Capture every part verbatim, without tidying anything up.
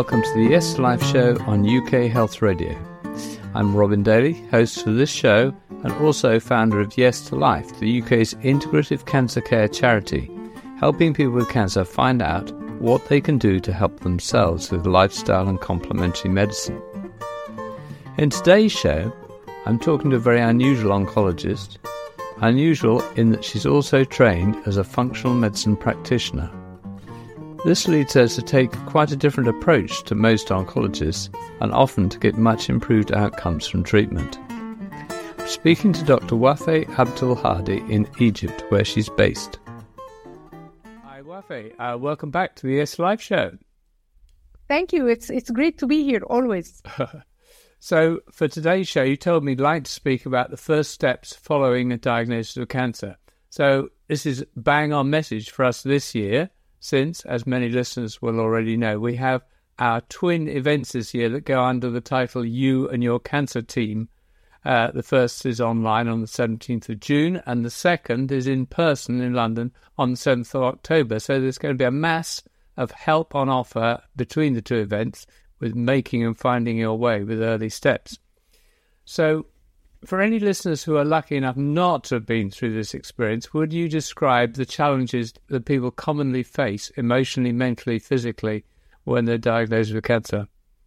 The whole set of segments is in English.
welcome to the Yes to Life show on U K Health Radio. I'm Robin Daly, host for this show and also founder of Yes to Life, the U K's integrative cancer care charity, helping people with cancer find out what they can do to help themselves with lifestyle and complementary medicine. In today's show, I'm talking to a very unusual oncologist, unusual in that she's also trained as a functional medicine practitioner. This leads her to take quite a different approach to most oncologists and often to get much improved outcomes from treatment. I'm speaking to Doctor Wafaa Abdul Hadi in Egypt, where she's based. Hi Wafaa, uh, welcome back to the Yes Life show. Thank you, it's it's great to be here, always. So for today's show, you told me you'd like to speak about the first steps following a diagnosis of cancer. So this is bang on message for us this year, since, as many listeners will already know, we have our twin events this year that go under the title You and Your Cancer Team. Uh, the first is online on the seventeenth of June, and the second is in person in London on the seventh of October. So there's going to be a mass of help on offer between the two events with making and finding your way with early steps. So for any listeners who are lucky enough not to have been through this experience, would you describe the challenges that people commonly face emotionally, mentally, physically when they're diagnosed with cancer?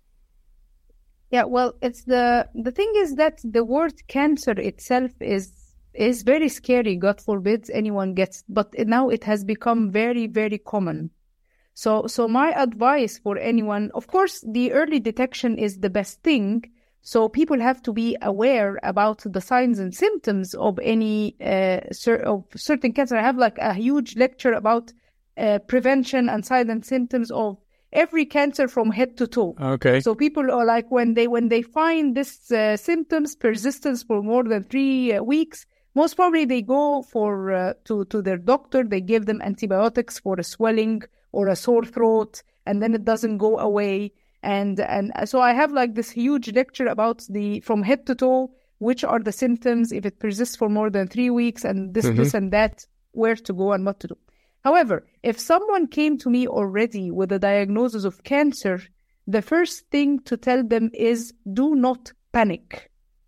Yeah, well, it's the the thing is that the word cancer itself is is very scary. God forbid anyone gets, but now it has become very, very common. So, so my advice for anyone, of course, the early detection is the best thing. So people have to be aware about the signs and symptoms of any uh, cer- of certain cancer. I have like a huge lecture about uh, prevention and signs and symptoms of every cancer from head to toe. Okay. So people are like when they when they find this uh, symptoms persistence for more than three uh, weeks, most probably they go for uh, to to their doctor. They give them antibiotics for a swelling or a sore throat, and then it doesn't go away. And and so I have like this huge lecture about the from head to toe, which are the symptoms, if it persists for more than three weeks, and this, mm-hmm. this and that, where to go and what to do. However, if someone came to me already with a diagnosis of cancer, the first thing to tell them is do not panic.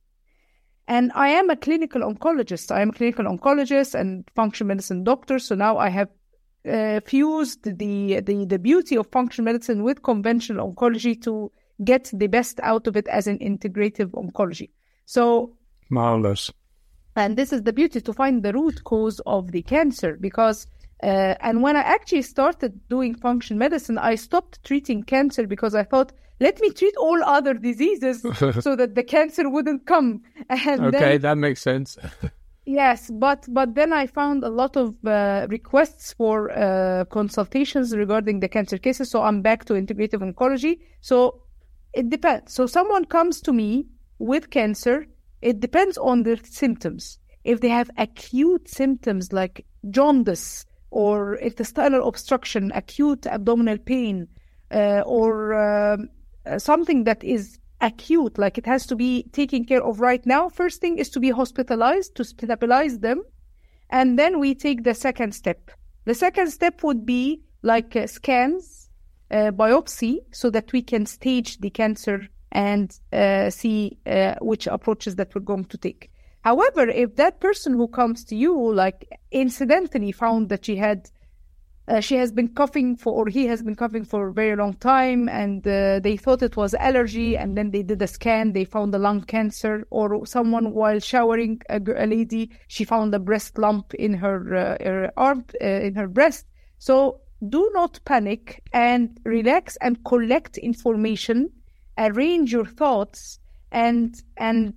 And I am a clinical oncologist. I am a clinical oncologist and functional medicine doctor. So now I have Uh, fused the, the the beauty of functional medicine with conventional oncology to get the best out of it as an integrative oncology. So marvelous. And this is the beauty, to find the root cause of the cancer, because uh, and when I actually started doing functional medicine, I stopped treating cancer because I thought, let me treat all other diseases so that the cancer wouldn't come. And okay, then, that makes sense. Yes, but but then I found a lot of uh, requests for uh, consultations regarding the cancer cases, so I'm back to integrative oncology. So it depends. So someone comes to me with cancer, it depends on their symptoms. If they have acute symptoms like jaundice or intestinal obstruction, acute abdominal pain, uh, or uh, something that is acute, like it has to be taken care of right now, first thing is to be hospitalized, to stabilize them, and then we take the second step. The second step would be like uh, scans, uh, biopsy, so that we can stage the cancer and uh, see uh, which approaches that we're going to take. However, if that person who comes to you, like incidentally found that she had Uh, she has been coughing for, or he has been coughing for a very long time, and uh, they thought it was allergy, and then they did a scan, they found a lung cancer, or someone while showering, a, a lady, she found a breast lump in her, uh, her arm, uh, in her breast. So do not panic and relax and collect information, arrange your thoughts, and and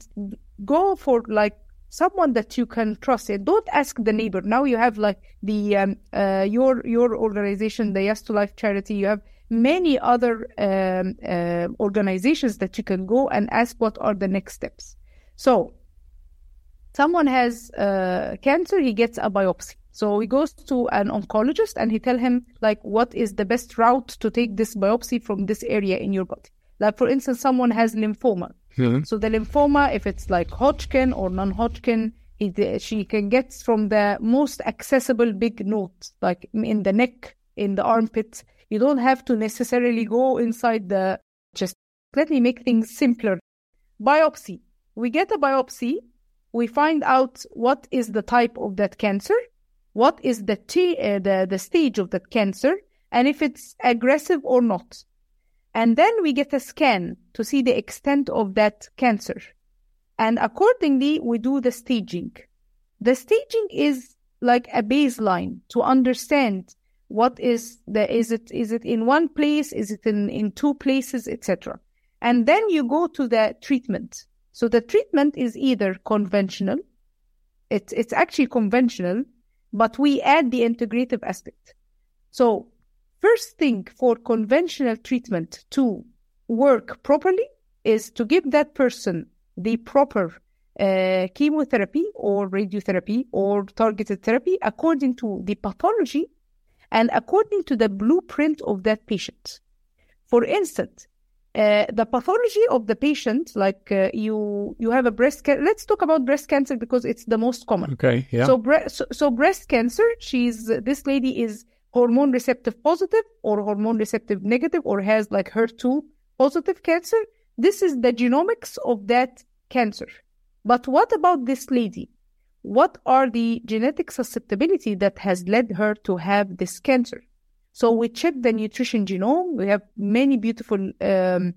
go for like someone that you can trust. And don't ask the neighbor. Now you have like the um, uh, your your organization, the Yes to Life charity. You have many other um, uh, organizations that you can go and ask what are the next steps. So someone has uh, cancer, he gets a biopsy. So he goes to an oncologist and he tell him like what is the best route to take this biopsy from this area in your body. Like for instance, someone has lymphoma. Mm-hmm. So the lymphoma, if it's like Hodgkin or non-Hodgkin, it, she can get from the most accessible big node, like in the neck, in the armpit, You don't have to necessarily go inside the chest. Let me make things simpler. Biopsy. We get a biopsy. We find out what is the type of that cancer, what is the, t- uh, the, the stage of that cancer, and if it's aggressive or not. And then we get a scan to see the extent of that cancer. And accordingly, we do the staging. The staging is like a baseline to understand what is the, is it, is it in one place, is it in, in two places, et cetera. And then you go to the treatment. So the treatment is either conventional, it's, it's actually conventional, but we add the integrative aspect. So first thing for conventional treatment to work properly is to give that person the proper uh, chemotherapy or radiotherapy or targeted therapy according to the pathology and according to the blueprint of that patient. For instance, uh, the pathology of the patient, like uh, you you have a breast cancer. Let's talk about breast cancer because it's the most common. Okay, yeah. So, bre- so, so breast cancer, she's this lady is hormone receptive positive or hormone receptive negative or has like H E R two positive cancer. This is the genomics of that cancer. But what about this lady? What are the genetic susceptibility that has led her to have this cancer? So we check the nutrition genome. We have many beautiful um,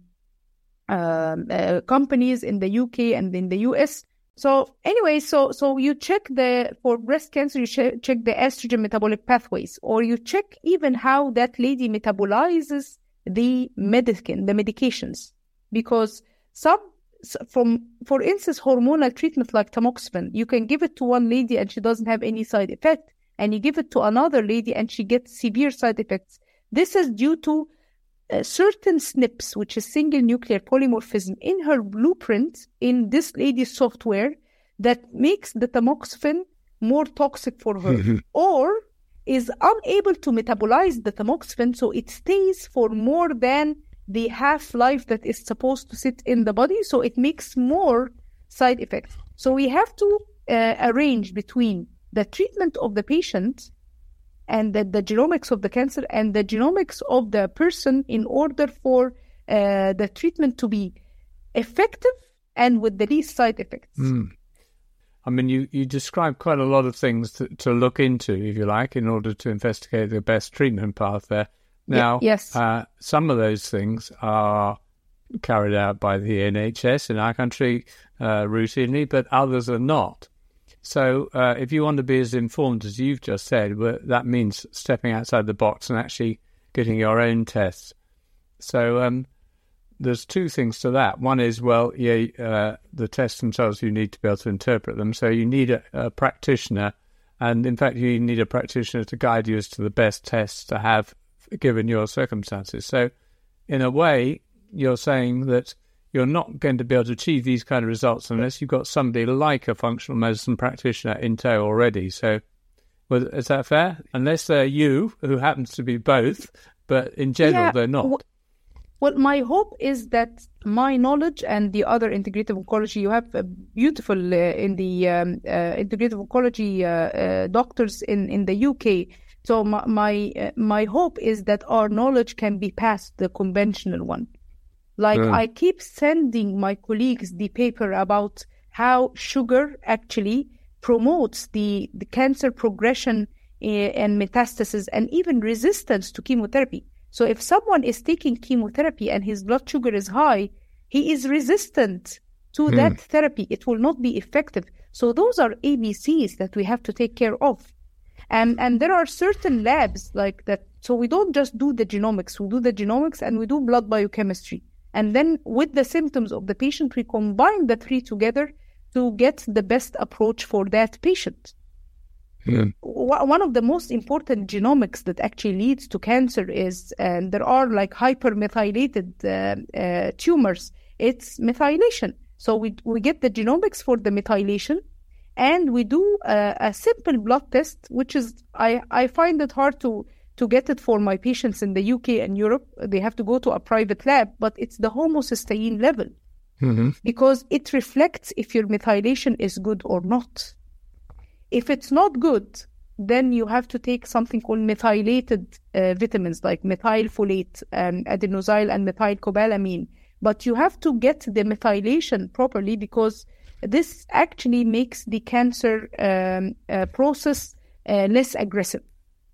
um, uh, companies in the U K and in the U S. So anyway, so so you check the, for breast cancer, you ch- check the estrogen metabolic pathways, or you check even how that lady metabolizes the medicine, the medications. Because some, from, for instance, hormonal treatment like tamoxifen, you can give it to one lady and she doesn't have any side effect, and you give it to another lady and she gets severe side effects. This is due to uh, certain S N Ps, which is single nuclear polymorphism, in her blueprint, in this lady's software, that makes the tamoxifen more toxic for her, or is unable to metabolize the tamoxifen, so it stays for more than the half-life that is supposed to sit in the body, so it makes more side effects. So we have to uh, arrange between the treatment of the patient and the, the genomics of the cancer and the genomics of the person in order for uh, the treatment to be effective and with the least side effects. Mm. I mean, you, you describe quite a lot of things to, to look into, if you like, in order to investigate the best treatment path there. Now, y- yes. uh, some of those things are carried out by the N H S in our country uh, routinely, but others are not. So uh, if you want to be as informed as you've just said, well, that means stepping outside the box and actually getting your own tests. So um, there's two things to that. One is, well, yeah, uh, the tests themselves, you need to be able to interpret them. So you need a, a practitioner, and in fact, you need a practitioner to guide you as to the best tests to have given your circumstances. So in a way, you're saying that you're not going to be able to achieve these kind of results unless you've got somebody like a functional medicine practitioner in tow already. So well, is that fair? Unless they're you, who happens to be both, but in general, Yeah, they're not. w- Well, my hope is that my knowledge and the other integrative oncology, you have a beautiful uh, in the um, uh, integrative oncology uh, uh, doctors in, in the U K. So my my, uh, my hope is that our knowledge can be past the conventional one. Like Mm. I keep sending my colleagues the paper about how sugar actually promotes the, the cancer progression uh, and metastasis and even resistance to chemotherapy. So if someone is taking chemotherapy and his blood sugar is high, he is resistant to Mm. that therapy. It will not be effective. So those are A B Cs that we have to take care of. And and there are certain labs like that. So we don't just do the genomics. We do the genomics and we do blood biochemistry. And then with the symptoms of the patient, we combine the three together to get the best approach for that patient. Mm. W- One of the most important genomics that actually leads to cancer is, and there are like hypermethylated uh, uh, tumors, it's methylation. So we we get the genomics for the methylation, and we do a, a simple blood test, which is, I, I find it hard to, to get it for my patients in the U K and Europe. They have to go to a private lab, but it's the homocysteine level, Mm-hmm. because it reflects if your methylation is good or not. If it's not good, then you have to take something called methylated uh, vitamins like methylfolate, um, adenosyl and methylcobalamin. But you have to get the methylation properly, because this actually makes the cancer um, uh, process uh, less aggressive.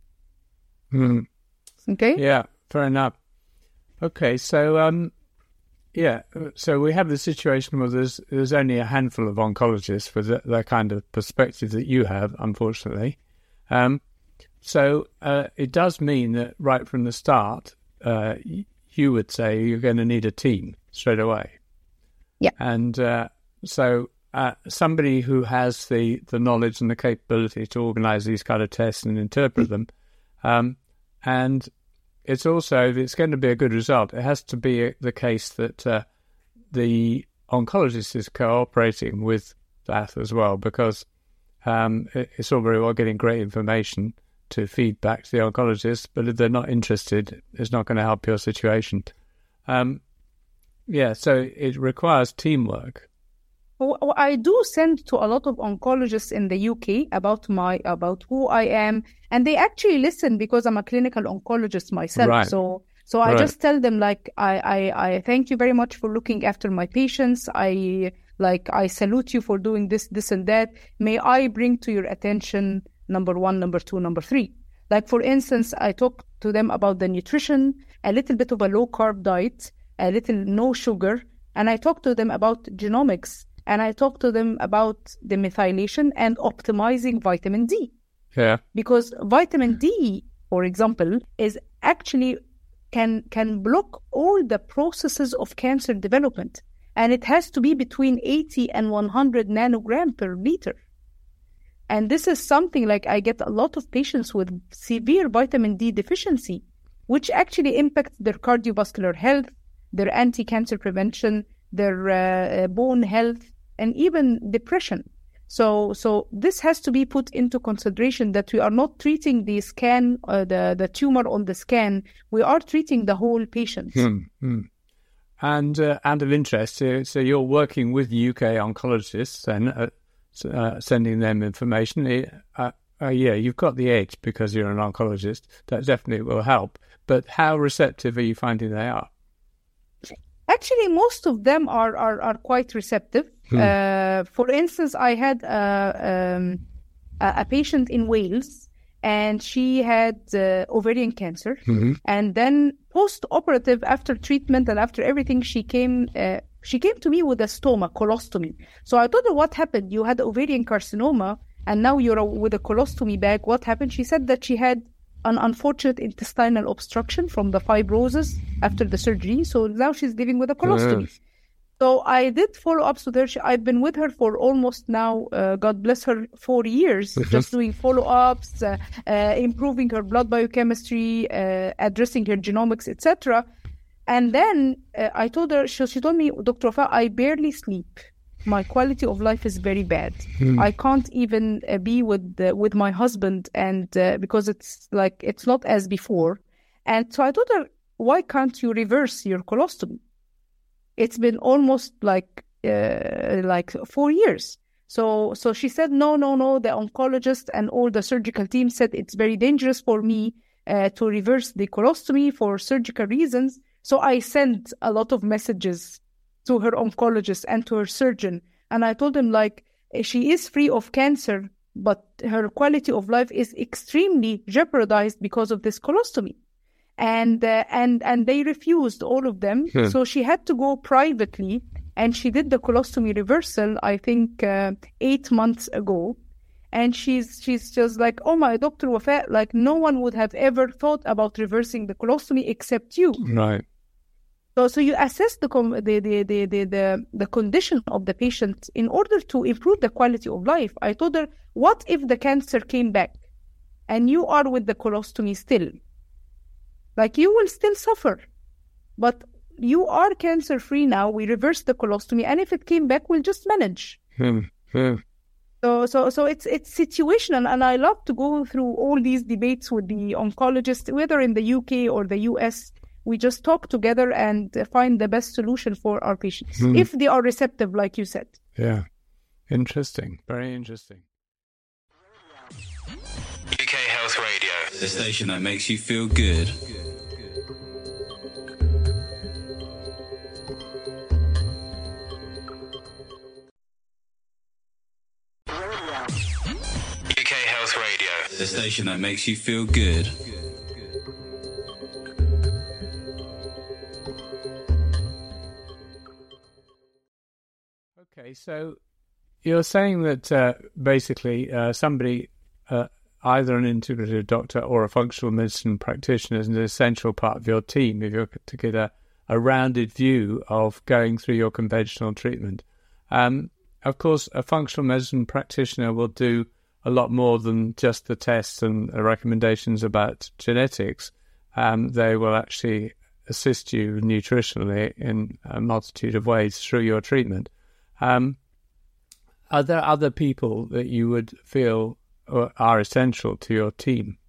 Mm. Okay? Yeah, fair enough. Okay, so um, yeah, so we have the situation where there's there's only a handful of oncologists with the, the kind of perspective that you have, unfortunately. Um, so uh, it does mean that right from the start, uh, you would say you're going to need a team straight away. Yeah. And uh, so uh, somebody who has the, the knowledge and the capability to organize these kind of tests and interpret them, um, and it's also, if it's going to be a good result, it has to be the case that uh, the oncologist is cooperating with that as well, because um, it's all very well getting great information to feed back to the oncologist, but if they're not interested, it's not going to help your situation. Um, yeah, so it requires teamwork. Well, I do send to a lot of oncologists in the U K about my about who I am, and they actually listen because I'm a clinical oncologist myself. Right. So so I Right. just tell them like I, I, I thank you very much for looking after my patients. I like I salute you for doing this, this and that. May I bring to your attention number one, number two, number three. Like for instance, I talk to them about the nutrition, a little bit of a low carb diet, a little no sugar, and I talk to them about genomics. And I talk to them about the methylation and optimizing vitamin D. Yeah. Because vitamin D, for example, is actually can can block all the processes of cancer development. And it has to be between eighty and one hundred nanogram per liter. And this is something like I get a lot of patients with severe vitamin D deficiency, which actually impacts their cardiovascular health, their anti-cancer prevention, their uh, bone health, and even depression. So so this has to be put into consideration, that we are not treating the scan, uh, the, the tumor on the scan, we are treating the whole patient. Hmm, hmm. And uh, and of interest, so, so you're working with U K oncologists and uh, uh, sending them information. Uh, uh, yeah, you've got the edge because you're an oncologist. That definitely will help. But how receptive are you finding they are? Actually, most of them are are, are quite receptive. Hmm. Uh, for instance, I had a, um, a, a patient in Wales, and she had uh, ovarian cancer. Mm-hmm. And then post-operative, after treatment and after everything, she came uh, she came to me with a stoma, colostomy. So I told her, what happened? You had ovarian carcinoma, and now you're with a colostomy bag. What happened? She said that she had an unfortunate intestinal obstruction from the fibrosis after the surgery. So now she's living with a colostomy. Yes. So I did follow-ups with her. She, I've been with her for almost now, uh, God bless her, four years, just doing follow-ups, uh, uh, improving her blood biochemistry, uh, addressing her genomics, et cetera. And then uh, I told her, she, she told me, Doctor Wafa, I barely sleep. My quality of life is very bad. Hmm. I can't even uh, be with uh, with my husband, and uh, because it's like it's not as before. And so I told her, why can't you reverse your colostomy? It's been almost like uh, like four years. So so she said, no, no, no. The oncologist and all the surgical team said it's very dangerous for me uh, to reverse the colostomy for surgical reasons. So I sent a lot of messages to her oncologist and to her surgeon. And I told him, like, she is free of cancer, but her quality of life is extremely jeopardized because of this colostomy. And uh, and and they refused, all of them. Hmm. So she had to go privately, and she did the colostomy reversal, I think, uh, eight months ago. And she's she's just like, oh my, Doctor Wafa, like no one would have ever thought about reversing the colostomy except you. Right. So, so you assess the, the, the, the, the, the, the condition of the patient in order to improve the quality of life. I told her, what if the cancer came back and you are with the colostomy still? Like, you will still suffer, but you are cancer-free now. We reversed the colostomy, and if it came back, we'll just manage. Hmm. Hmm. So, so, so it's it's situational, and I love to go through all these debates with the oncologist, whether in the U K or the U S. We just talk together and find the best solution for our patients, hmm. if they are receptive, like you said. Yeah, interesting, very interesting. the station that makes you feel good. U K Health Radio, the station that makes you feel good. Okay, so you're saying that uh, basically uh, somebody, uh, either an integrative doctor or a functional medicine practitioner, is an essential part of your team if you're to get a, a rounded view of going through your conventional treatment. Um, of course, a functional medicine practitioner will do a lot more than just the tests and the recommendations about genetics. Um, they will actually assist you nutritionally in a multitude of ways through your treatment. Um, are there other people that you would feel are essential to your team?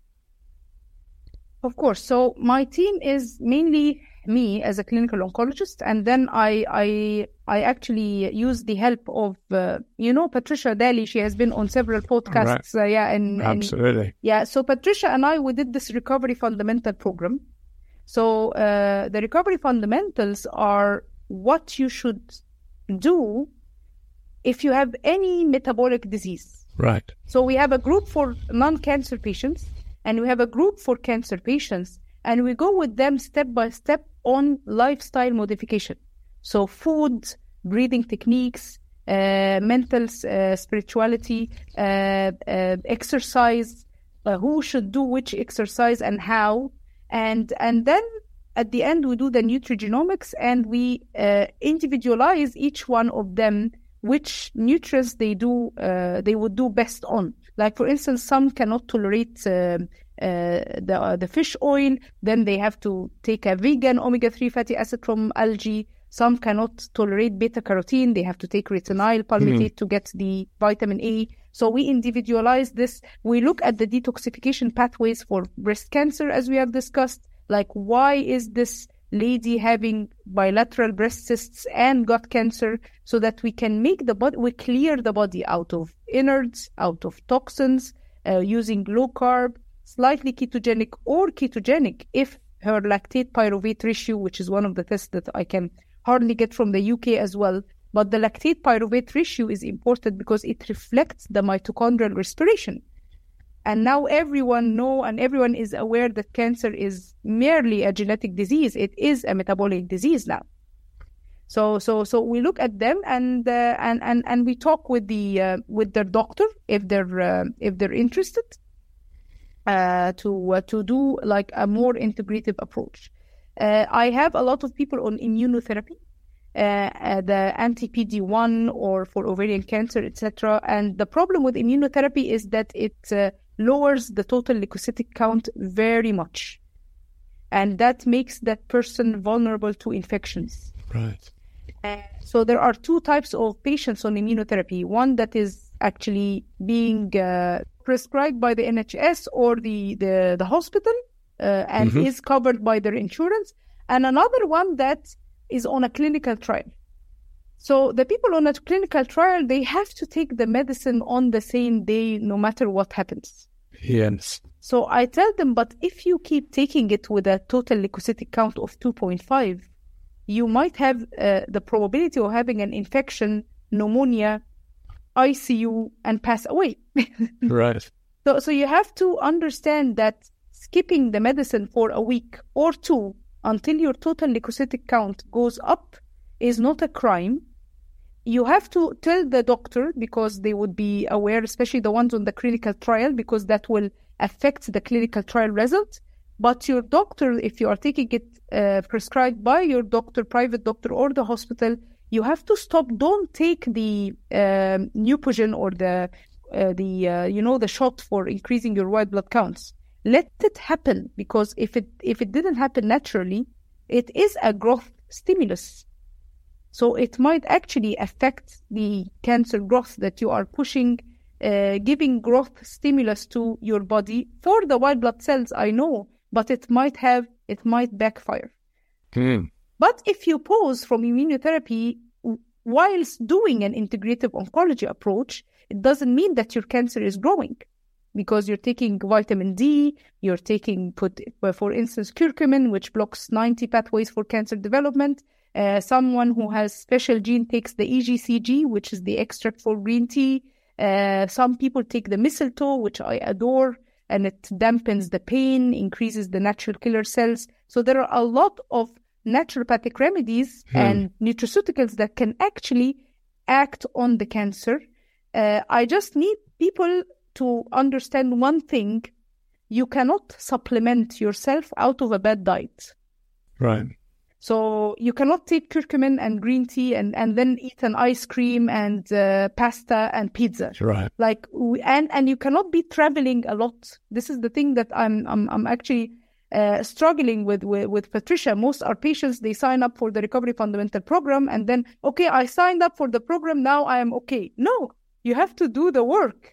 Of course. So my team is mainly me as a clinical oncologist, and then I I I actually use the help of uh, you know Patricia Daly. She has been on several podcasts. Right. Uh, yeah, and absolutely. And, yeah. So Patricia and I, we did this recovery fundamental program. So uh, the recovery fundamentals are what you should do if you have any metabolic disease. Right. So we have a group for non-cancer patients and we have a group for cancer patients, and we go with them step by step on lifestyle modification. So food, breathing techniques, uh, mental uh, spirituality, uh, uh, exercise, uh, who should do which exercise and how. And, and then at the end, we do the nutrigenomics and we uh, individualize each one of them which nutrients they do uh, they would do best on. Like for instance, some cannot tolerate uh, uh, the uh, the fish oil, then they have to take a vegan omega three fatty acid from algae. Some cannot tolerate beta carotene, they have to take retinol palmitate mm. to get the vitamin A. So we individualize this. We look at the detoxification pathways for breast cancer, as we have discussed. Like, why is this lady having bilateral breast cysts and gut cancer, so that we can make the body, we clear the body out of innards, out of toxins, uh, using low carb, slightly ketogenic or ketogenic if her lactate pyruvate ratio, which is one of the tests that I can hardly get from the U K as well. But the lactate pyruvate ratio is important because it reflects the mitochondrial respiration. And now everyone know and everyone is aware that cancer is merely a genetic disease. It is a metabolic disease now. So so so we look at them and uh, and and and we talk with the uh, with their doctor if they're uh, if they're interested uh, to uh, to do like a more integrative approach. Uh, I have a lot of people on immunotherapy, uh, uh, the anti-P D one or for ovarian cancer, et cetera. And the problem with immunotherapy is that it uh, lowers the total leukocytic count very much. And that makes that person vulnerable to infections. Right. Uh, so there are two types of patients on immunotherapy. One that is actually being uh, prescribed by the N H S or the, the, the hospital uh, and mm-hmm. is covered by their insurance. And another one that is on a clinical trial. So the people on a clinical trial, they have to take the medicine on the same day, no matter what happens. Yes. So I tell them, but if you keep taking it with a total leukocytic count of two point five, you might have uh, the probability of having an infection, pneumonia, I C U, and pass away. Right. So, so you have to understand that skipping the medicine for a week or two until your total leukocytic count goes up is not a crime. You have to tell the doctor because they would be aware, especially the ones on the clinical trial, because that will affect the clinical trial result. But your doctor, if you are taking it uh, prescribed by your doctor, private doctor, or the hospital, you have to stop. Don't take the um, Neupogen or the uh, the uh, you know the shot for increasing your white blood counts. Let it happen, because if it if it didn't happen naturally, it is a growth stimulus. So it might actually affect the cancer growth that you are pushing, uh, giving growth stimulus to your body for the white blood cells, I know, but it might have, it might backfire. Mm. But if you pause from immunotherapy whilst doing an integrative oncology approach, it doesn't mean that your cancer is growing, because you're taking vitamin D, you're taking, put for instance, curcumin, which blocks ninety pathways for cancer development. Uh, someone who has special gene takes the E G C G, which is the extract for green tea. Uh, some people take the mistletoe, which I adore, and it dampens the pain, increases the natural killer cells. So there are a lot of naturopathic remedies hmm. and nutraceuticals that can actually act on the cancer. Uh, I just need people to understand one thing. You cannot supplement yourself out of a bad diet. Right. So you cannot take curcumin and green tea and, and then eat an ice cream and uh, pasta and pizza. Right. Like we, and and you cannot be traveling a lot. This is the thing that I'm I'm I'm actually uh, struggling with, with with Patricia. Most our patients, they sign up for the Recovery Fundamental Program and then okay, I signed up for the program, now I am okay. No, you have to do the work.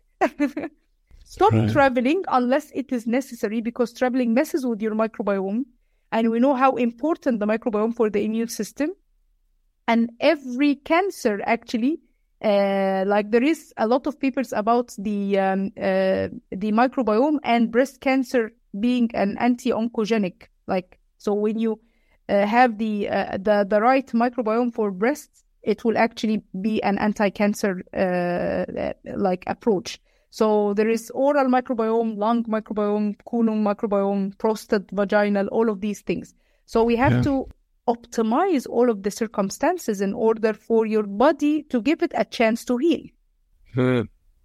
Stop right. traveling unless it is necessary, because traveling messes with your microbiome. And we know how important the microbiome for the immune system. And every cancer, actually, uh, like there is a lot of papers about the um, uh, the microbiome and breast cancer being an anti-oncogenic. Like, so when you uh, have the, uh, the the right microbiome for breasts, it will actually be an anti-cancer uh, like approach. So there is oral microbiome, lung microbiome, colon microbiome, prostate, vaginal, all of these things. So we have yeah. to optimize all of the circumstances in order for your body to give it a chance to heal. Hmm.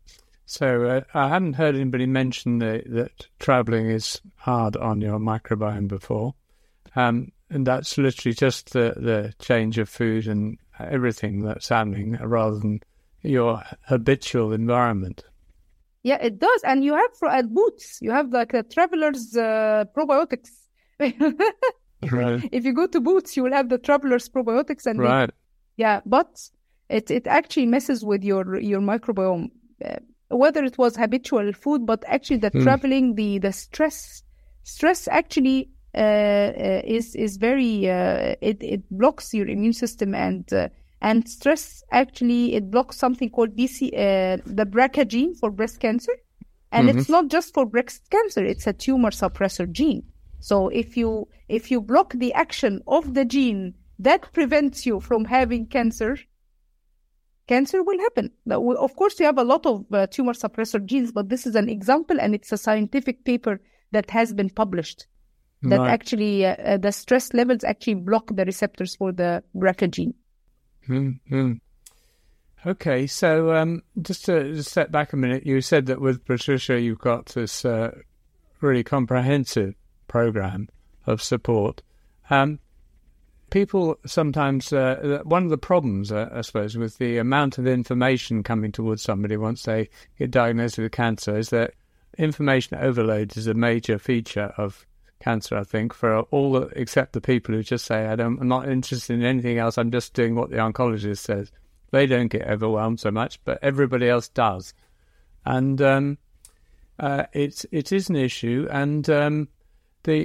So uh, I hadn't heard anybody mention the, that traveling is hard on your microbiome before. Um, and that's literally just the, the change of food and everything that's happening rather than your habitual environment. Yeah, it does. And you have for at Boots, you have like the Traveler's uh, probiotics. Right. If you go to Boots, you will have the Traveler's probiotics. And right. They, yeah, but it it actually messes with your your microbiome, uh, whether it was habitual food, but actually the mm. traveling, the the stress, stress actually uh, uh, is is very uh, it it blocks your immune system and. Uh, And stress, actually, it blocks something called B C, uh, the B R C A gene for breast cancer. And mm-hmm. it's not just for breast cancer, it's a tumor suppressor gene. So if you if you block the action of the gene that prevents you from having cancer, cancer will happen. Of course, you have a lot of uh, tumor suppressor genes, but this is an example, and it's a scientific paper that has been published. That right. actually, uh, the stress levels actually block the receptors for the B R C A gene. Mm-hmm. Okay, so um, just to just step back a minute, you said that with Patricia you've got this uh, really comprehensive program of support. Um, people sometimes, uh, one of the problems, uh, I suppose, with the amount of information coming towards somebody once they get diagnosed with cancer is that information overload is a major feature of cancer, I think, for all the, except the people who just say, I don't, I'm not interested in anything else, I'm just doing what the oncologist says. They don't get overwhelmed so much, but everybody else does. And um, uh, it's, it is an issue. And um, the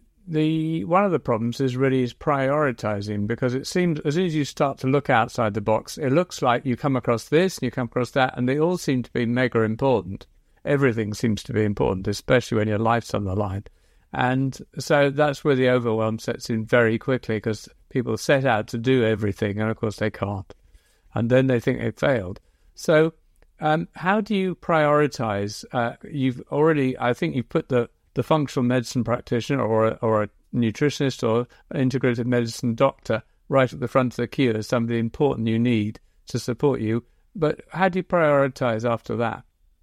the one of the problems is really is prioritizing, because it seems as soon as you start to look outside the box, it looks like you come across this and you come across that, and they all seem to be mega important. Everything seems to be important, especially when your life's on the line. And so that's where the overwhelm sets in very quickly, because people set out to do everything, and of course they can't. And then they think they've failed. So um, how do you prioritize? Uh, you've already, I think you've put the, the functional medicine practitioner or a, or a nutritionist or an integrative medicine doctor right at the front of the queue as somebody important you need to support you. But how do you prioritize after that?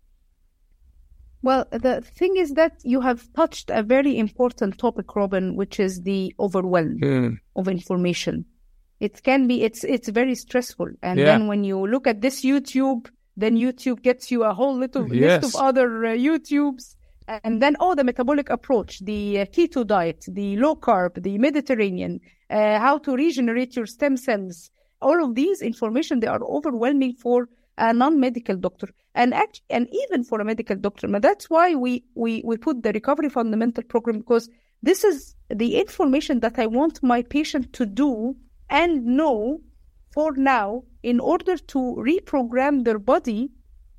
Well, the thing is that you have touched a very important topic, Robin, which is the overwhelm mm. of information. It can be, it's it's very stressful. And yeah. then when you look at this YouTube, then YouTube gets you a whole little yes. list of other uh, YouTubes. And then, oh, the metabolic approach, the uh, keto diet, the low carb, the Mediterranean, uh, how to regenerate your stem cells. All of these information, they are overwhelming for a non-medical doctor, and actually, and even for a medical doctor. But that's why we, we, we put the Recovery Fundamental Program, because this is the information that I want my patient to do and know for now in order to reprogram their body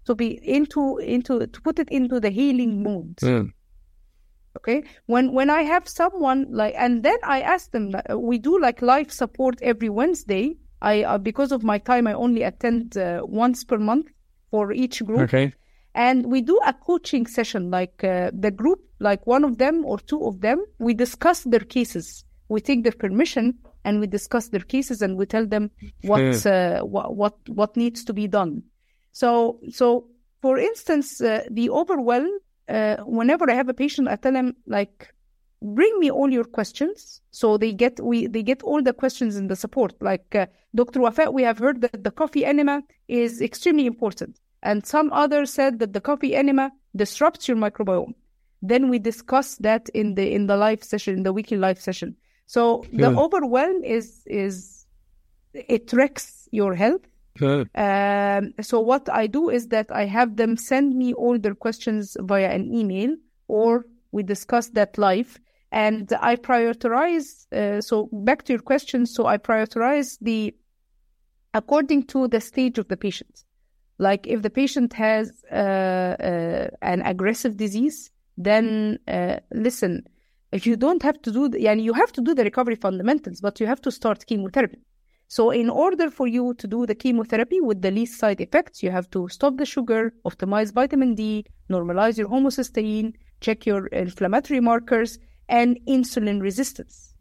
to be into into to put it into the healing mode. Mm. Okay, when when I have someone like, and then I ask them. We do like life support every Wednesday. I uh, because of my time, I only attend uh, once per month for each group. Okay, and we do a coaching session. Like uh, the group, like one of them or two of them, we discuss their cases. We take their permission and we discuss their cases, and we tell them what uh, what, what what needs to be done. So so for instance, uh, the overwhelm. Uh, whenever I have a patient, I tell them like, bring me all your questions. So they get we they get all the questions in the support. Like uh, Doctor Wafa, we have heard that the coffee enema is extremely important, and some others said that the coffee enema disrupts your microbiome. Then we discuss that in the in the live session, in the weekly live session. So the Good. overwhelm is is it wrecks your health. Good. Um, so what I do is that I have them send me all their questions via an email, or we discuss that live, and I prioritize. Uh, so back to your question. So I prioritize the according to the stage of the patient. Like if the patient has uh, uh, an aggressive disease, then uh, listen. If you don't have to do, the, and you have to do the recovery fundamentals, but you have to start chemotherapy. So in order for you to do the chemotherapy with the least side effects, you have to stop the sugar, optimize vitamin D, normalize your homocysteine, check your inflammatory markers, and insulin resistance.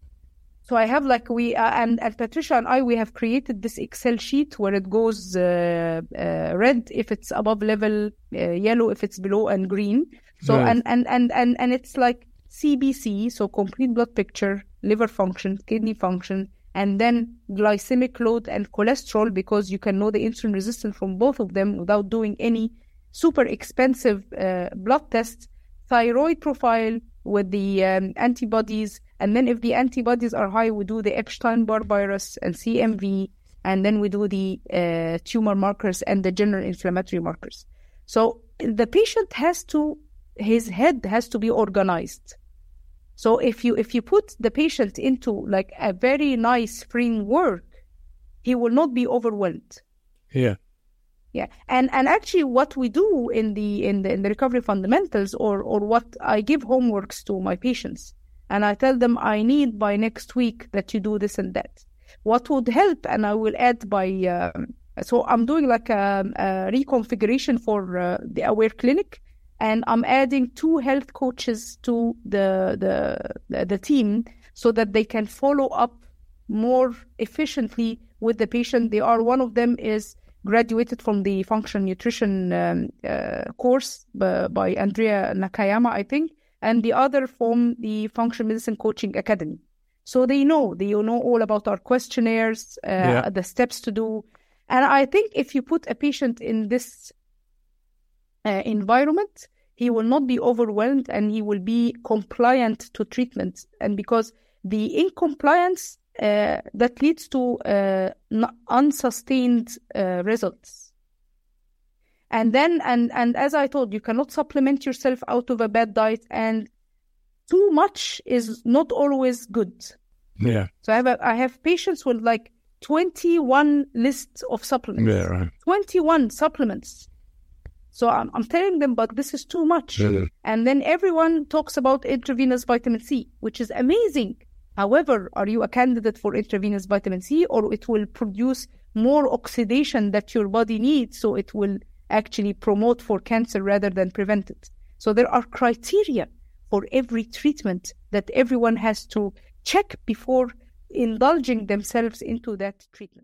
So I have like we, uh, and, and Patricia and I, we have created this Excel sheet where it goes uh, uh, red if it's above level, uh, yellow if it's below, and green. So, Right. and, and, and, and, and it's like C B C, so complete blood picture, liver function, kidney function, and then glycemic load and cholesterol, because you can know the insulin resistance from both of them without doing any super expensive uh, blood tests, thyroid profile with the um, antibodies, and then if the antibodies are high, we do the Epstein-Barr virus and C M V, and then we do the uh, tumor markers and the general inflammatory markers. So the patient has to, his head has to be organized. So if you if you put the patient into like a very nice framework, he will not be overwhelmed. Yeah. Yeah, and and actually, what we do in the in the in the recovery fundamentals, or or what I give homeworks to my patients, and I tell them I need by next week that you do this and that. What would help, and I will add by. Um, so I'm doing like a, a reconfiguration for uh, the Aware Clinic. And I'm adding two health coaches to the, the the team so that they can follow up more efficiently with the patient. They are one of them is graduated from the functional nutrition um, uh, course by, by Andrea Nakayama, I think, and the other from the Functional Medicine Coaching Academy. So they know they know all about our questionnaires, uh, Yeah. the steps to do, and I think if you put a patient in this Uh, environment, he will not be overwhelmed and he will be compliant to treatment. And because the incompliance uh, that leads to uh, n- unsustained uh, results. And then, and and as I told you, cannot supplement yourself out of a bad diet, and too much is not always good. Yeah. So I have a, I have patients with like twenty-one lists of supplements. Yeah. Right. twenty-one supplements. So I'm, I'm telling them, but this is too much. Mhm. And then everyone talks about intravenous vitamin C, which is amazing. However, are you a candidate for intravenous vitamin C, or it will produce more oxidation that your body needs, so it will actually promote for cancer rather than prevent it? So there are criteria for every treatment that everyone has to check before indulging themselves into that treatment.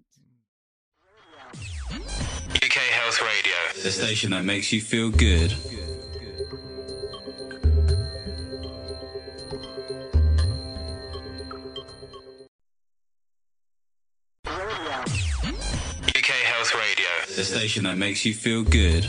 U K Health Radio, the station that makes you feel good. U K Health Radio, the station that makes you feel good.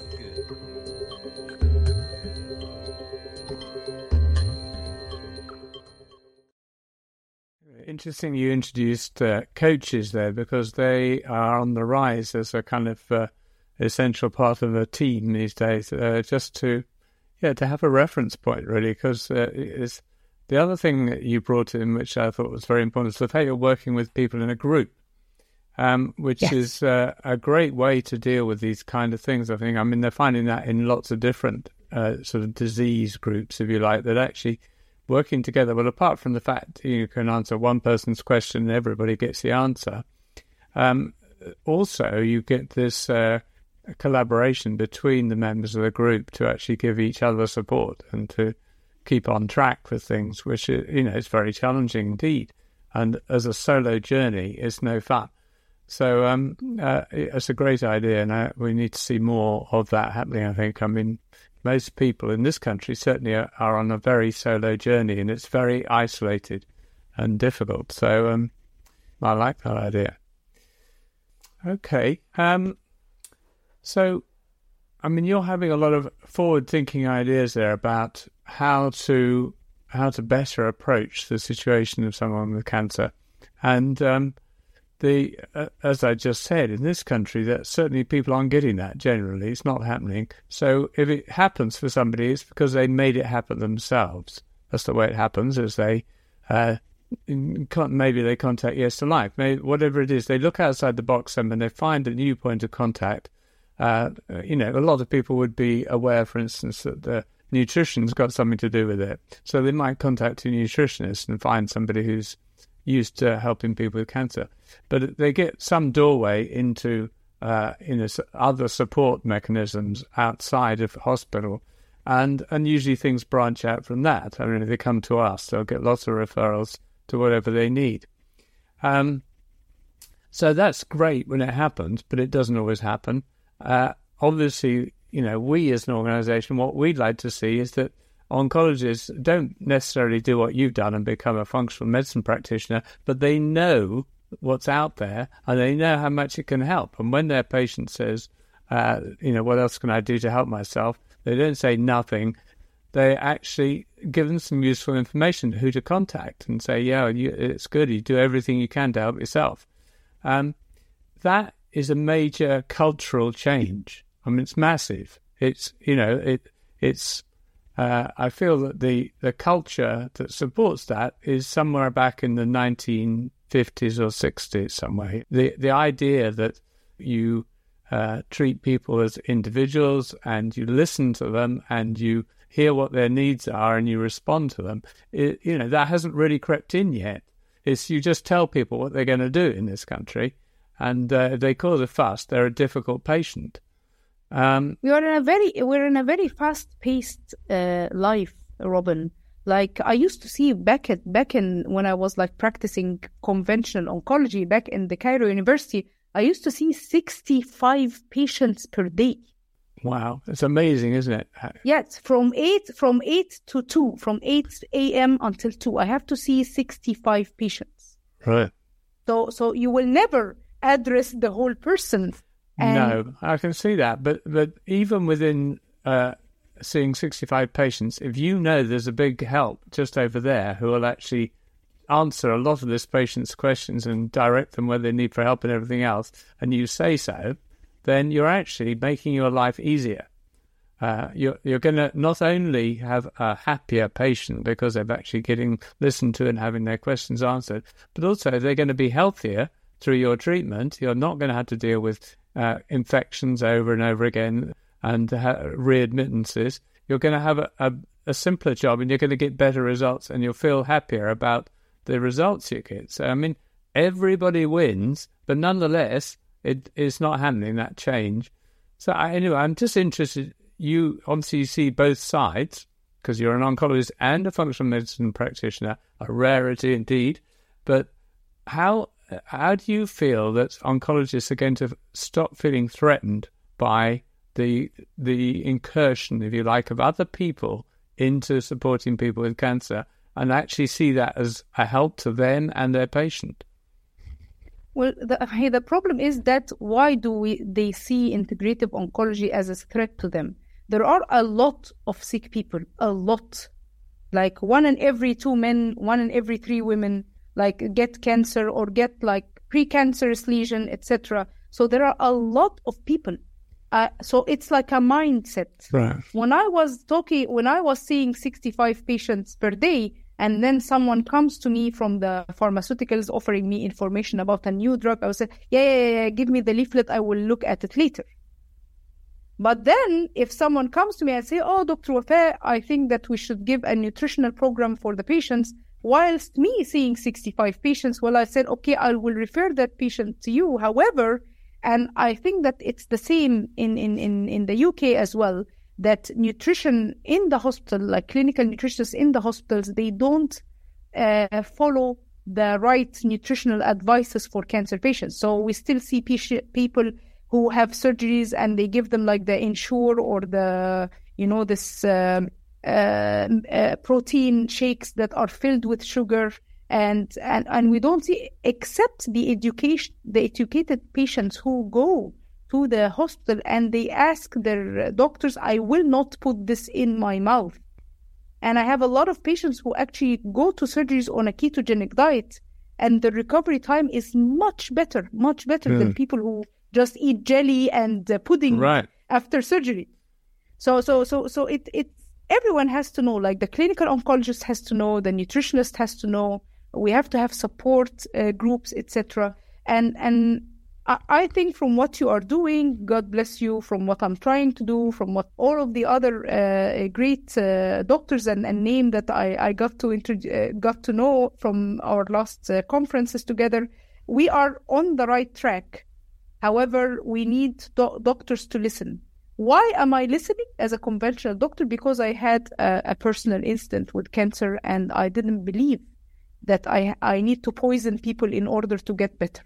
Interesting you introduced uh, coaches there, because they are on the rise as a kind of uh, essential part of a team these days, uh, just to yeah to have a reference point, really, because uh, it's the other thing that you brought in, which I thought was very important, is the fact you're working with people in a group. um, which Yes. is uh, a great way to deal with these kind of things, I think. I mean, they're finding that in lots of different uh, sort of disease groups, if you like, that actually working together, well, apart from the fact you can answer one person's question and everybody gets the answer, um, also you get this uh, collaboration between the members of the group to actually give each other support and to keep on track with things, which, you know, is very challenging indeed. And as a solo journey, it's no fun. So um, uh, it's a great idea, and uh, we need to see more of that happening, I think. I mean, most people in this country certainly are, are on a very solo journey, and it's very isolated and difficult. So um, I like that idea. Okay. Um, so, I mean, you're having a lot of forward-thinking ideas there about how to how to better approach the situation of someone with cancer. And um, the uh, as I just said, in this country, that certainly people aren't getting that generally. It's not happening. So if it happens for somebody, it's because they made it happen themselves. That's the way it happens, is they uh, maybe they contact Yes to Life. Maybe, whatever it is, they look outside the box and they find a new point of contact. Uh, you know, a lot of people would be aware, for instance, that the nutrition's got something to do with it. So they might contact a nutritionist and find somebody who's used to helping people with cancer. But they get some doorway into uh, you know, other support mechanisms outside of hospital. And, and usually things branch out from that. I mean, if they come to us, they'll get lots of referrals to whatever they need. Um, so that's great when it happens, but it doesn't always happen. Uh, obviously, you know, we as an organisation, what we'd like to see is that oncologists don't necessarily do what you've done and become a functional medicine practitioner, but they know what's out there and they know how much it can help. And when their patient says, uh, you know, what else can I do to help myself? They don't say nothing. They actually give them some useful information, who to contact, and say, yeah, you, it's good. You do everything you can to help yourself. Um, that is a major cultural change. I mean, it's massive. It's, you know, it, it's, uh, I feel that the, the culture that supports that is somewhere back in the nineteen fifties or sixties somewhere. The, the idea that you uh, treat people as individuals and you listen to them and you hear what their needs are and you respond to them, it, you know, that hasn't really crept in yet. It's you just tell people what they're going to do in this country. And uh, if they cause a fuss, they're a difficult patient. Um, we are in a very we're in a very fast-paced uh, life, Robin. Like I used to see back at back in when I was like practicing conventional oncology back in the Cairo University, I used to see sixty-five patients per day. Wow, it's amazing, isn't it? Yes, from eight from eight to two, from eight a.m. until two, I have to see sixty-five patients. Right. So so you will never address the whole person. And no, I can see that. But but even within uh, seeing sixty-five patients, if you know there's a big help just over there who will actually answer a lot of this patient's questions and direct them where they need for help and everything else, and you say so, then you're actually making your life easier. Uh, you're you're going to not only have a happier patient because they're actually getting listened to and having their questions answered, but also they're going to be healthier through your treatment. You're not going to have to deal with uh, infections over and over again and ha- readmittances. You're going to have a, a, a simpler job and you're going to get better results and you'll feel happier about the results you get. So, I mean, everybody wins, but nonetheless, it is not happening, that change. So, I, anyway, I'm just interested. You obviously see both sides because you're an oncologist and a functional medicine practitioner, a rarity indeed. But how how do you feel that oncologists are going to stop feeling threatened by the the incursion, if you like, of other people into supporting people with cancer and actually see that as a help to them and their patient? Well, the, the problem is that why do we they see integrative oncology as a threat to them? There are a lot of sick people, a lot. Like one in every two men, one in every three women, like get cancer or get like precancerous lesion, et cetera. So there are a lot of people. Uh, so it's like a mindset. Right. When I was talking, when I was seeing sixty-five patients per day, and then someone comes to me from the pharmaceuticals offering me information about a new drug, I will say, yeah, yeah, yeah, yeah, give me the leaflet, I will look at it later. But then if someone comes to me and say, oh, Doctor Wafa, I think that we should give a nutritional program for the patients, whilst me seeing sixty-five patients, well, I said, okay, I will refer that patient to you. However, and I think that it's the same in, in, in, in the U K as well, that nutrition in the hospital, like clinical nutritionists in the hospitals, they don't uh, follow the right nutritional advices for cancer patients. So we still see pe- people who have surgeries and they give them like the Ensure or the, you know, this uh, uh, uh, protein shakes that are filled with sugar. And, and, and we don't see, except the education, the educated patients who go to the hospital and they ask their doctors, I will not put this in my mouth. And I have a lot of patients who actually go to surgeries on a ketogenic diet, and the recovery time is much better, much better mm. than people who just eat jelly and uh, pudding right. after surgery. So, so, so, so it, it, everyone has to know, like the clinical oncologist has to know, the nutritionist has to know, we have to have support uh, groups, et cetera. And, and I, I think from what you are doing, God bless you, from what I'm trying to do, from what all of the other uh, great uh, doctors and, and name that I, I got to introduce, uh, got to know from our last uh, conferences together, we are on the right track. However, we need do- doctors to listen. Why am I listening as a conventional doctor? Because I had a, a personal incident with cancer and I didn't believe that I, I need to poison people in order to get better.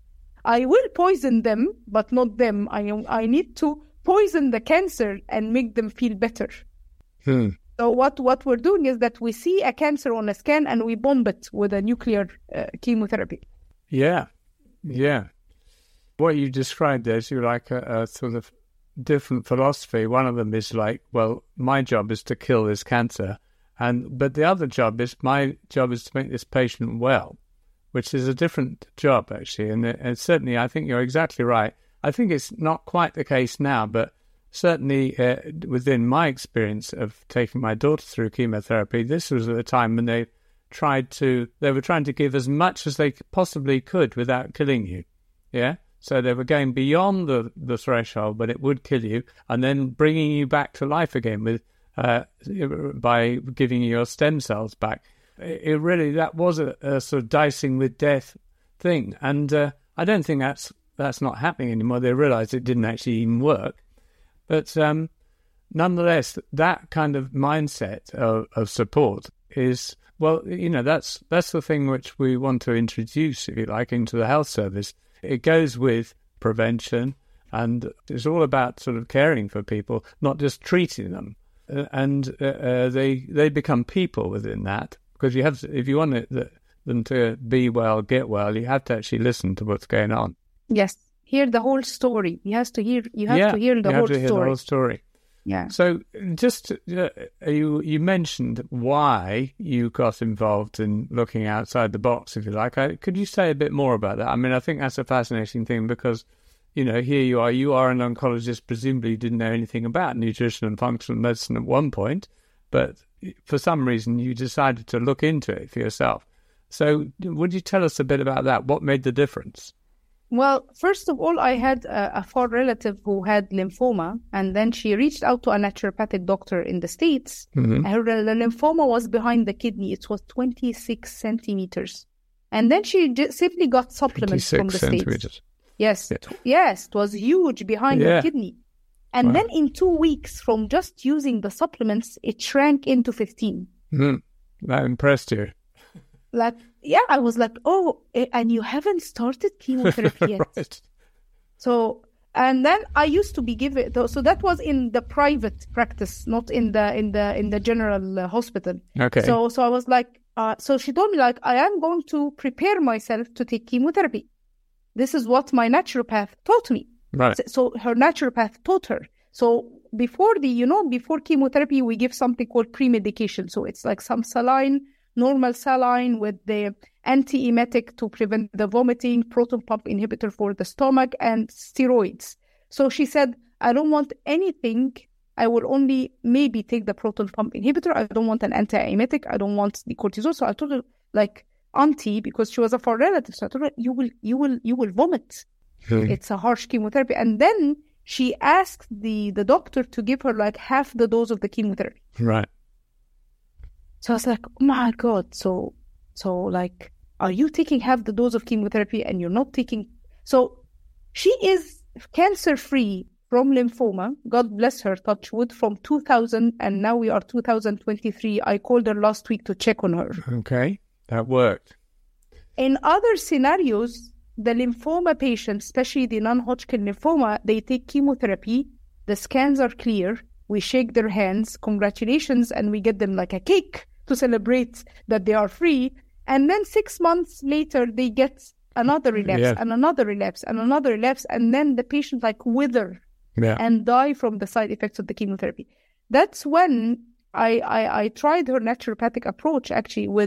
I will poison them, but not them. I, I need to poison the cancer and make them feel better. Hmm. So what, what we're doing is that we see a cancer on a scan and we bomb it with a nuclear uh, chemotherapy. Yeah, yeah. What you described there is you're like a, a sort of different philosophy. One of them is like, well, my job is to kill this cancer, and but the other job is my job is to make this patient well, which is a different job actually. And, and certainly, I think you're exactly right. I think it's not quite the case now, but certainly uh, within my experience of taking my daughter through chemotherapy, this was at a time when they tried to they were trying to give as much as they possibly could without killing you. Yeah. So they were going beyond the, the threshold, but it would kill you, and then bringing you back to life again with uh, by giving you your stem cells back. It, it really, that was a, a sort of dicing with death thing. And uh, I don't think that's that's not happening anymore. They realised it didn't actually even work. But um, nonetheless, that kind of mindset of, of support is, well, you know, that's that's the thing which we want to introduce, if you like, into the health service. It goes with prevention, and it's all about sort of caring for people, not just treating them. Uh, and uh, uh, they they become people within that, because you have to, if you want it, them to be well, get well, you have to actually listen to what's going on. Yes, hear the whole story. You have to hear. You have yeah, to hear the you whole have to hear story. the whole story. Yeah. So just uh, you you mentioned why you got involved in looking outside the box, if you like. I, could you say a bit more about that? I mean, I think that's a fascinating thing because, you know, here you are, you are an oncologist, presumably you didn't know anything about nutrition and functional medicine at one point, but for some reason you decided to look into it for yourself. So would you tell us a bit about that? What made the difference? Well, first of all, I had a, a far relative who had lymphoma, and then she reached out to a naturopathic doctor in the States. Mm-hmm. Her the lymphoma was behind the kidney. It was twenty-six centimeters. And then she just simply got supplements from the States. Yes, yeah. t- yes, it was huge behind yeah. the kidney. And wow. then in two weeks, from just using the supplements, it shrank into fifteen. Mm. That impressed you. Like, yeah, I was like, oh, and you haven't started chemotherapy yet. Right. So, and then I used to be given, so that was in the private practice, not in the in the in the general uh, hospital. Okay. So, so I was like, uh, so she told me like, I am going to prepare myself to take chemotherapy. This is what my naturopath taught me. Right. So, so her naturopath taught her. So before the, you know, before chemotherapy, we give something called pre-medication. So it's like some saline. Normal saline with the antiemetic to prevent the vomiting, proton pump inhibitor for the stomach, and steroids. So she said, I don't want anything I will only maybe take the proton pump inhibitor. I don't want an anti-emetic. I don't want the cortisol. So I told her, like, auntie, because she was a far relative. So I told her, you will, you will, you will vomit. Hmm. It's a harsh chemotherapy. And then she asked the, the doctor to give her like half the dose of the chemotherapy. Right. So I was like, oh my God. So, so like, are you taking half the dose of chemotherapy and you're not taking... So she is cancer-free from lymphoma. God bless her, touch wood, from two thousand, and now we are two thousand twenty-three. I called her last week to check on her. Okay, that worked. In other scenarios, the lymphoma patients, especially the non-Hodgkin lymphoma, they take chemotherapy, the scans are clear, we shake their hands, congratulations, and we get them like a cake to celebrate that they are free. And then six months later, they get another relapse Yeah. and another relapse and another relapse, and then the patient like wither Yeah. and die from the side effects of the chemotherapy. That's when I, I, I tried her naturopathic approach actually with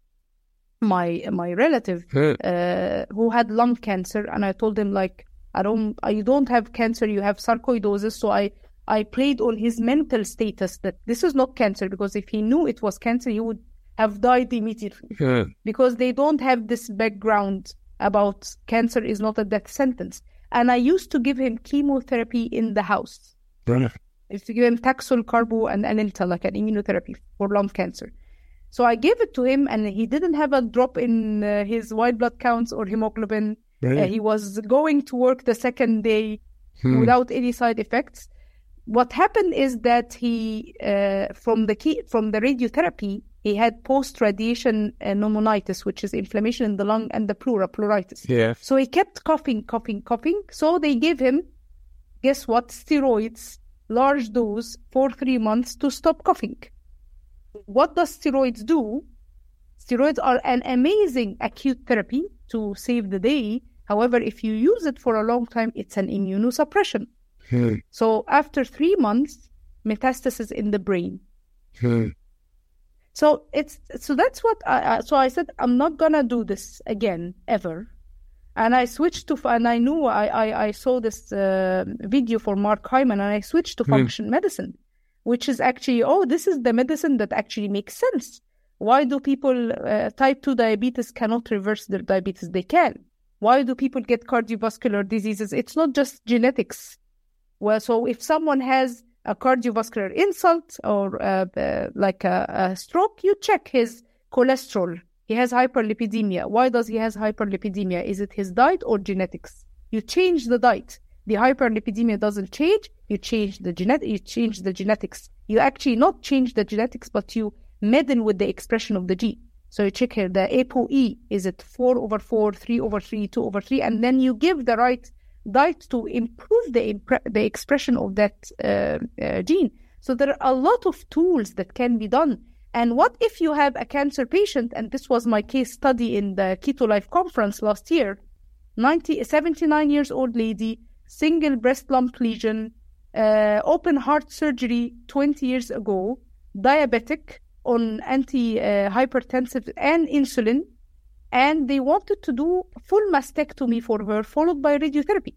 my my relative Good. uh, who had lung cancer, and I told him like, I don't, I, you don't have cancer, you have sarcoidosis. So I, I played on his mental status that this is not cancer, because if he knew it was cancer, he would have died immediately, Good. because they don't have this background about cancer is not a death sentence. And I used to give him chemotherapy in the house. Right. I used to give him Taxol, Carbo, and Alinta, like an immunotherapy for lung cancer. So I gave it to him, and he didn't have a drop in uh, his white blood counts or hemoglobin. Really? Uh, he was going to work the second day Hmm. without any side effects. What happened is that he, uh, from the key, from the radiotherapy, he had post-radiation uh, pneumonitis, which is inflammation in the lung and the pleura, pleuritis. Yeah. So he kept coughing, coughing, coughing. So they gave him, guess what, steroids, large dose for three months to stop coughing. What does steroids do? Steroids are an amazing acute therapy to save the day. However, if you use it for a long time, it's an immunosuppression. Hmm. So after three months, metastasis in the brain. Hmm. So it's so that's what I, I so I said I'm not gonna do this again ever, and I switched to and I knew I I, I saw this uh, video for Mark Hyman, and I switched to Hmm. function medicine, which is actually oh this is the medicine that actually makes sense. Why do people uh, type two diabetes cannot reverse their diabetes? They can. Why do people get cardiovascular diseases? It's not just genetics. Well, so if someone has a cardiovascular insult or uh, uh, like a, a stroke, you check his cholesterol. He has hyperlipidemia. Why does he has hyperlipidemia? Is it his diet or genetics? You change the diet. The hyperlipidemia doesn't change. You change the genet- You change the genetics. You actually not change the genetics, but you meddle with the expression of the gene. So you check here the A P O E. Is it four over four, three over three, two over three, and then you give the right diet to improve the impre- the expression of that uh, uh, gene. So there are a lot of tools that can be done. And what if you have a cancer patient, and this was my case study in the Keto Life conference last year, ninety, seventy-nine years old lady, single breast lump lesion, uh, open heart surgery twenty years ago, diabetic, on anti-hypertensive uh, and insulin, and they wanted to do full mastectomy for her, followed by radiotherapy.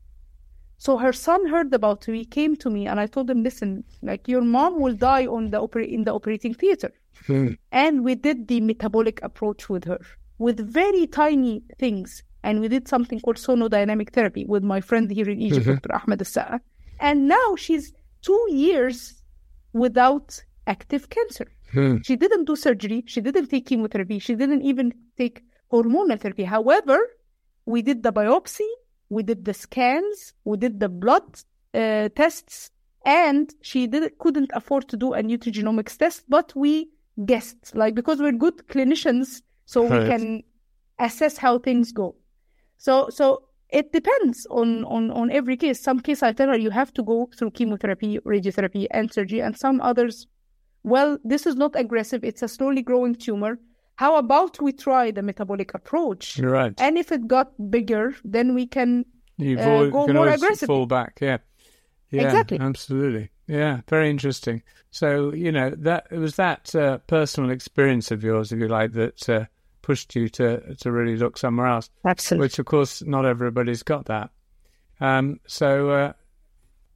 So her son heard about it. He came to me, and I told him, listen, like your mom will die on the oper- in the operating theater. Hmm. And we did the metabolic approach with her, with very tiny things. And we did something called sonodynamic therapy with my friend here in Egypt, Mhm. Doctor Ahmed Al-Sa'a. And now she's two years without active cancer. Hmm. She didn't do surgery. She didn't take chemotherapy. She didn't even take hormonal therapy. However, we did the biopsy, we did the scans, we did the blood uh, tests, and she didn't couldn't afford to do a nutrigenomics test, but we guessed, like, because we're good clinicians, so we Right. can assess how things go. So, so it depends on, on, on every case. Some case I tell her you have to go through chemotherapy, radiotherapy, and surgery, and some others, well, this is not aggressive. It's a slowly growing tumor. How about we try the metabolic approach? You're right. And if it got bigger, then we can You uh, avoid- go can more always aggressively. fall back. Yeah. Yeah, Exactly. absolutely. Yeah, very interesting. So, you know, that it was that uh, personal experience of yours, if you like, that uh, pushed you to to really look somewhere else. Absolutely. Which, of course, not everybody's got that. Um, so, uh,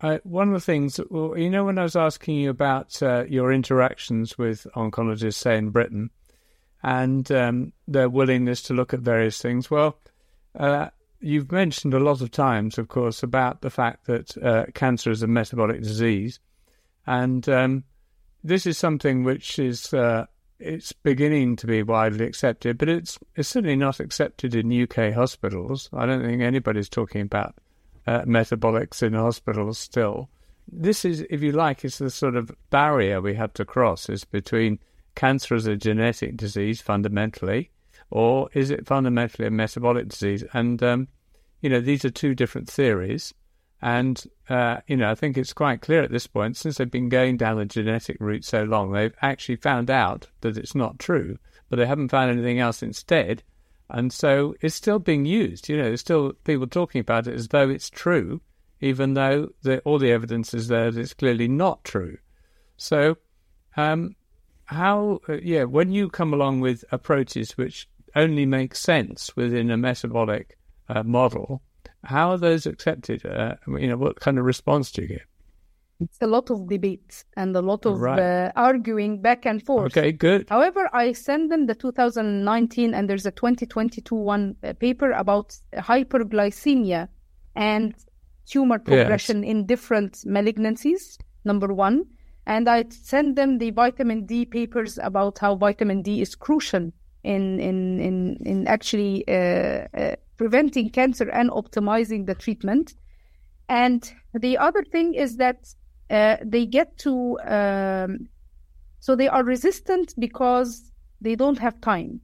I, one of the things, well, you know, when I was asking you about uh, your interactions with oncologists, say in Britain, and um, their willingness to look at various things, well, uh, you've mentioned a lot of times, of course, about the fact that uh, cancer is a metabolic disease. And um, this is something which is uh, it's beginning to be widely accepted, but it's, it's certainly not accepted in U K hospitals. I don't think anybody's talking about uh, metabolics in hospitals still. This is, if you like, is the sort of barrier we have to cross, is between cancer as a genetic disease fundamentally, or is it fundamentally a metabolic disease? And, um, you know, these are two different theories. And, uh, you know, I think it's quite clear at this point, since they've been going down the genetic route so long, they've actually found out that it's not true, but they haven't found anything else instead. And so it's still being used. You know, there's still people talking about it as though it's true, even though the, all the evidence is there that it's clearly not true. So um, how, uh, yeah, when you come along with approaches which only make sense within a metabolic uh, model, how are those accepted? Uh, you know, what kind of response do you get? It's a lot of debate and a lot of Right. uh, arguing back and forth. Okay, good. However, I sent them the two thousand nineteen, and there's a twenty twenty-two one uh, paper about hyperglycemia and tumor progression in different malignancies, number one. And I sent them the vitamin D papers about how vitamin D is crucial in in in, in actually uh, uh, preventing cancer and optimizing the treatment. And the other thing is that uh, they get to, um, so they are resistant because they don't have time.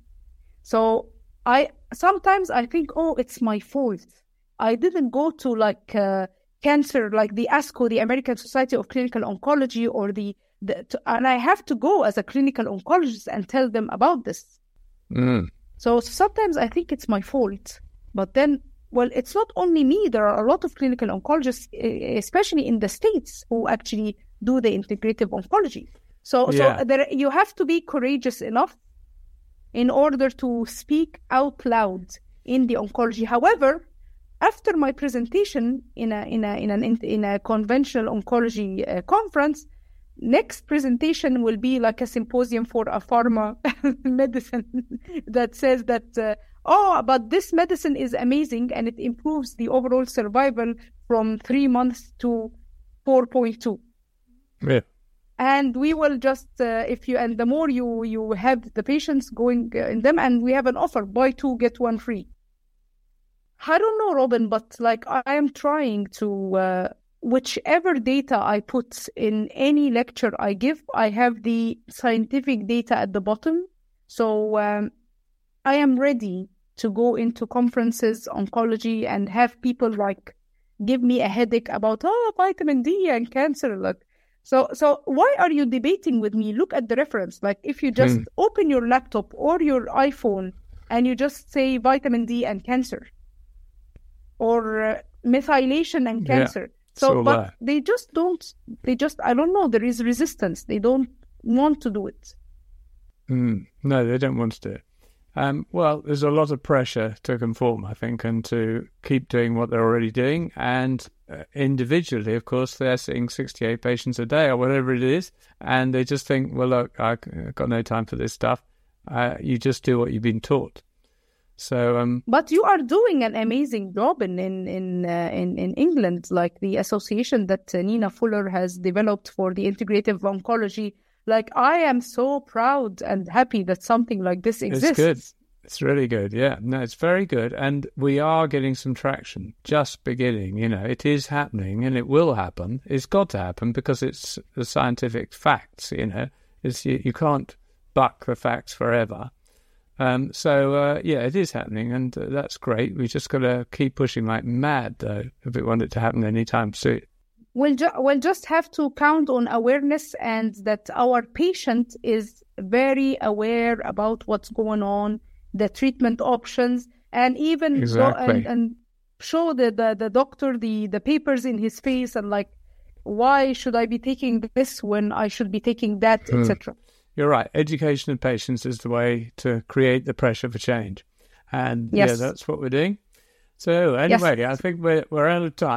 So I sometimes I think, oh, it's my fault. I didn't go to like uh, cancer, like the ASCO, the American Society of Clinical Oncology, or the, the to, and I have to go as a clinical oncologist and tell them about this. Mm. So sometimes I think it's my fault. But then, well, it's not only me. There are a lot of clinical oncologists, especially in the States, who actually do the integrative oncology. So, Yeah. so there, you have to be courageous enough in order to speak out loud in the oncology. However, after my presentation in a in a in an in a conventional oncology uh, conference, next presentation will be like a symposium for a pharma medicine that says that. Uh, Oh, but this medicine is amazing and it improves the overall survival from three months to four point two. Yeah. And we will just, uh, if you, and the more you, you have the patients going uh, in them, and we have an offer, buy two, get one free. I don't know, Robin, but like I am trying to, uh, whichever data I put in any lecture I give, I have the scientific data at the bottom. So um, I am ready to go into conferences, oncology, and have people like give me a headache about, oh, vitamin D and cancer. Like, so, so why are you debating with me? Look at the reference. Like if you just Hmm. open your laptop or your iPhone and you just say vitamin D and cancer, or uh, methylation and Yeah, cancer. it's all So, but there. they just don't, they just, I don't know, there is resistance. They don't want to do it. Mm. No, they don't want to do it. Um, well, there's a lot of pressure to conform, I think, and to keep doing what they're already doing. And uh, individually, of course, they're seeing sixty-eight patients a day or whatever it is. And they just think, well, look, I've got no time for this stuff. Uh, you just do what you've been taught. So, um, But you are doing an amazing job in in in, uh, in in England, like the association that uh, Nina Fuller has developed for the integrative oncology. Like I am so proud and happy that something like this exists. it's good. It's really good. Yeah, no, it's very good. And we are getting some traction, just beginning. You know, it is happening and it will happen. It's got to happen because it's the scientific facts, you know. It's, you, you can't buck the facts forever. Um, so, uh, yeah, it is happening, and uh, that's great. We just got to keep pushing like mad, though, if we want it to happen anytime soon. We'll, ju- we'll just have to count on awareness, and that our patient is very aware about what's going on, the treatment options, and even go Exactly. and, and show the, the, the doctor the, the papers in his face, and like, why should I be taking this when I should be taking that, Hmm. et cetera. You're right. Education of patients is the way to create the pressure for change. And, Yes. yeah, that's what we're doing. So, anyway, I think we're, we're out of time.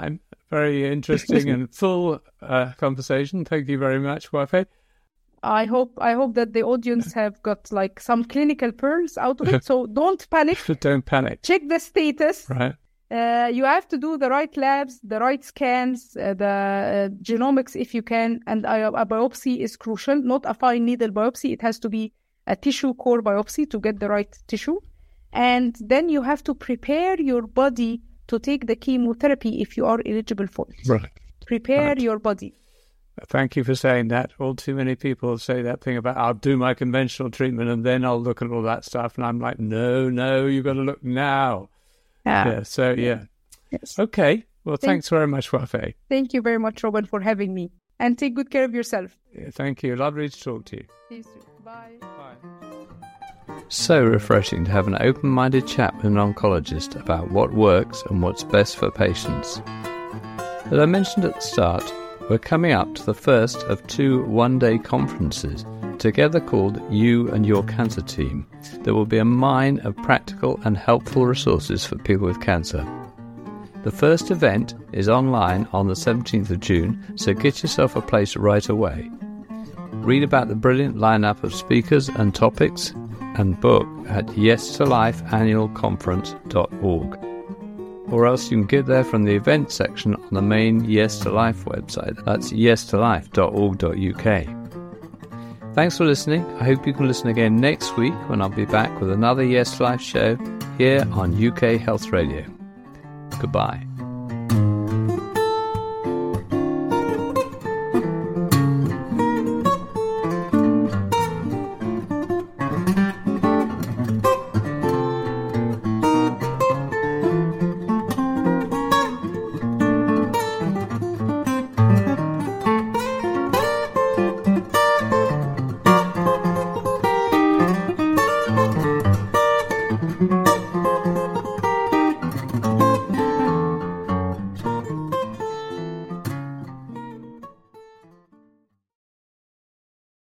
Very interesting and full uh, conversation. Thank you very much, Wafaa. I hope I hope that the audience have got like some clinical pearls out of it. So don't panic. Don't panic. Check the status. Right. Uh, you have to do the right labs, the right scans, uh, the uh, genomics if you can, and a, a biopsy is crucial. Not a fine needle biopsy. It has to be a tissue core biopsy to get the right tissue. And then you have to prepare your body to take the chemotherapy if you are eligible for it. Right. Prepare Right. your body. Thank you for saying that. All too many people say that thing about, I'll do my conventional treatment and then I'll look at all that stuff. And I'm like, no, no, you've got to look now. Yeah. Yeah. So, yeah. Yes. Okay. Well, Thank- thanks very much, Wafaa. Thank you very much, Robin, for having me. And take good care of yourself. Yeah, thank you. Lovely to talk to you. See you soon. Bye. So refreshing to have an open-minded chat with an oncologist about what works and what's best for patients. As I mentioned at the start, we're coming up to the first of two one-day conferences, together called You and Your Cancer Team. There will be a mine of practical and helpful resources for people with cancer. The first event is online on the seventeenth of June, so get yourself a place right away. Read about the brilliant lineup of speakers and topics and book at yes to life annual conference dot org. Or else you can get there from the events section on the main Yes to Life website. That's yes to life dot org dot U K. Thanks for listening. I hope you can listen again next week when I'll be back with another Yes to Life show here on U K Health Radio. Goodbye.